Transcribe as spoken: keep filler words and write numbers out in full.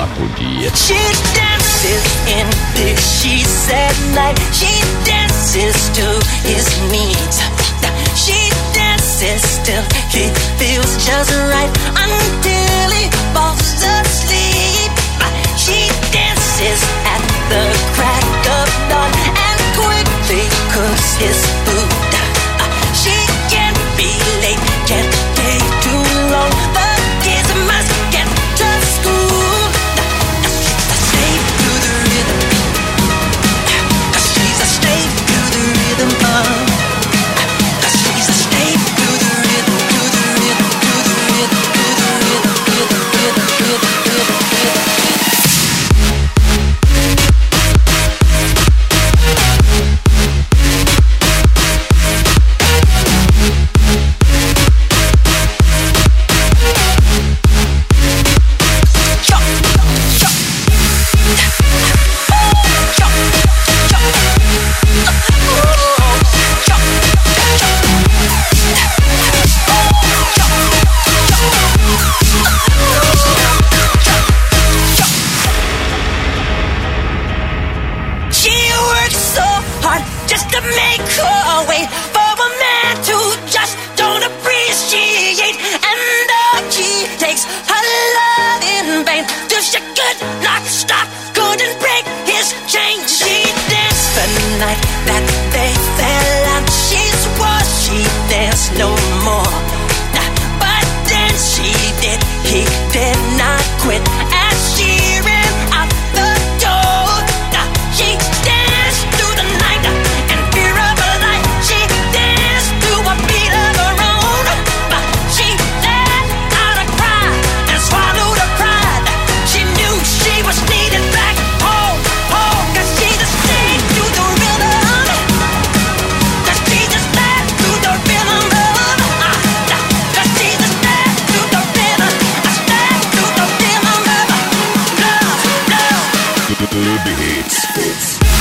sacudir. She dances in big sheets at night. She dances to his needs. She dances till he feels just right until he falls asleep. She dances at the crack of dawn and quickly cooks his food. She can't be late, can't stay too long. The kids must get to school. She's a slave to the rhythm. She's a slave to the rhythm of. She's a slave to the rhythm, to the rhythm, to the rhythm, to the rhythm, rhythm, rhythm, rhythm, rhythm, rhythm. Just to make her wait for a man to just don't appreciate. And oh, she takes her love in vain till she could not stop, couldn't break his chain. She danced the night that they fell out. She swore she danced no more, but then she did. He did not quit as she ran out the door. She danced through the night. Club Hits.